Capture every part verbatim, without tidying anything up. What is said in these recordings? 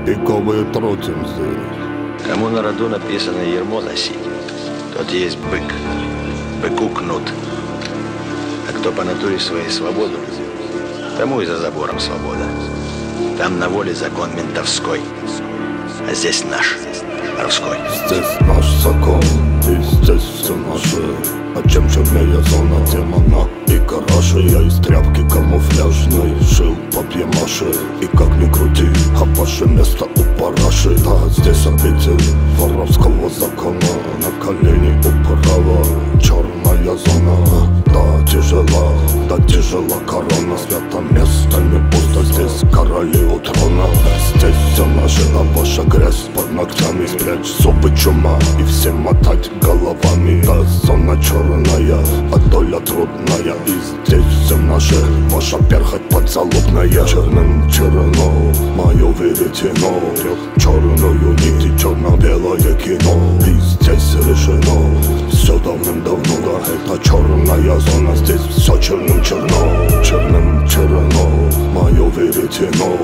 И кого и тротим здесь. Кому на роду написано ермо носить, тот есть бык, быку кнут. А кто по натуре своей свободу, тому и за забором свобода. Там на воле закон ментовской, а здесь наш, русской. Здесь наш закон, и здесь все наше. А чем чернее зона, тем она и караше. Я из тряпки камуфляжной шил папье-маше. И как ни крути, а ваше место у параши. Да, здесь обитель воровского закона. На колени управа черная зона. Да, тяжела, да тяжела корона. Свято место не пусто, здесь короли у трона. Здесь все наше, а ваша грязь под ногтями. Спрячь зубы чума и все мотать головами. Да, зона черная, а доля трудная. И здесь все наше, ваша перхоть подзалупная. Черным черно, мое веретено. Черную нить и черно-белое кино. И здесь решено, все давным-давно. Да, это черная зона, здесь все черным черно. Черным черно, мое веретено.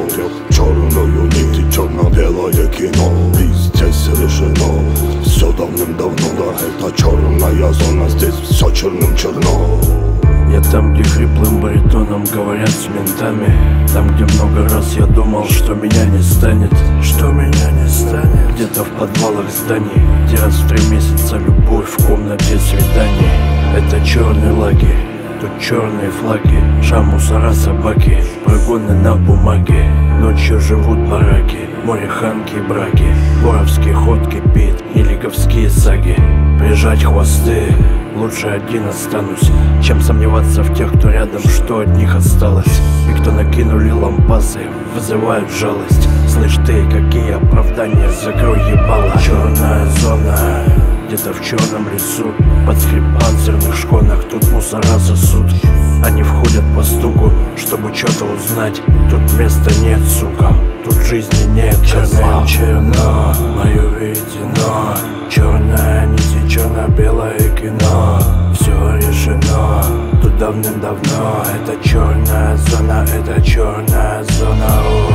Черную нить и черно-белое кино. И здесь решено, все давным-давно. Да, это черная зона, здесь все черным черно. Я там, где хриплым баритоном говорят с ментами. Там, где много раз я думал, что меня не станет. Что меня не станет. Где-то в подвалах зданий, где раз в три месяца любовь в комнате свиданий. Это черные лаги, тут черные флаги. Шам, мусора, собаки, прогоны на бумаге. Ночью живут бараки, море, ханки, браки. Боровский ход кипит, и лиговские саги. Прижать хвосты, лучше один останусь, чем сомневаться в тех, кто рядом, что от них осталось. И кто накинули лампасы, вызывают жалость. Слышь ты, какие оправдания, закрой ебало. Черная зона, где-то в черном лесу. Под скрип панцирных шконах тут мусора сосут. Они входят по стуку, чтобы что-то узнать. Тут места нет, сука, тут жизни нет. Черным черно, мое веретено. Черная нить и черно-белое кино. Все решено, тут давным-давно. Это черная зона, это черная зона.